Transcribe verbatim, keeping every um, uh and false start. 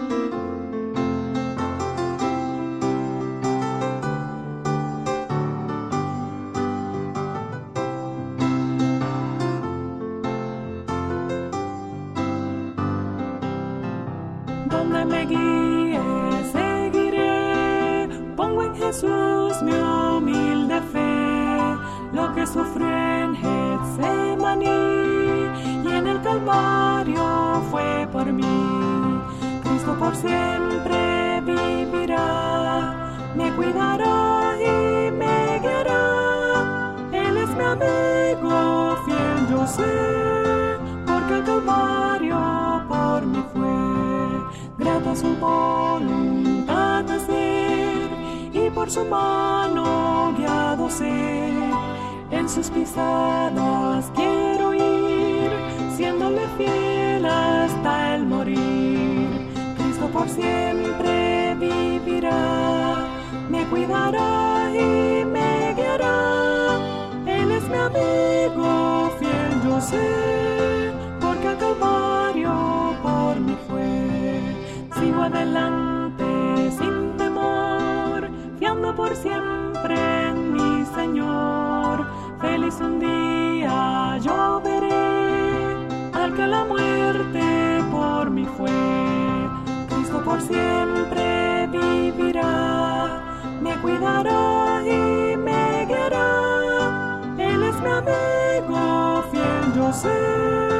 Donde me guíe, seguiré. Pongo en Jesús mi humilde fe. Lo que sufrió en Getsemaní y en el Calvario fue por mí. Cristo por siempre vivirá, me cuidará y me guiará. Él es mi amigo fiel, yo sé, porque el Calvario por mí fue. Grato a su voluntad de ser y por su mano guiado ser. En sus pisadas quiero ir, siéndole fiel hasta el morir. Cristo por siempre vivirá, me cuidará y me guiará. Él es mi amigo fiel, yo sé, porque el Calvario por mí fue. Sigo adelante sin temor, fiando por siempre en mi Señor. Feliz un día yo veré al que la muerte por mí fue. Cristo por siempre vivirá, me cuidará y me guiará. Él es mi amigo fiel, yo sé,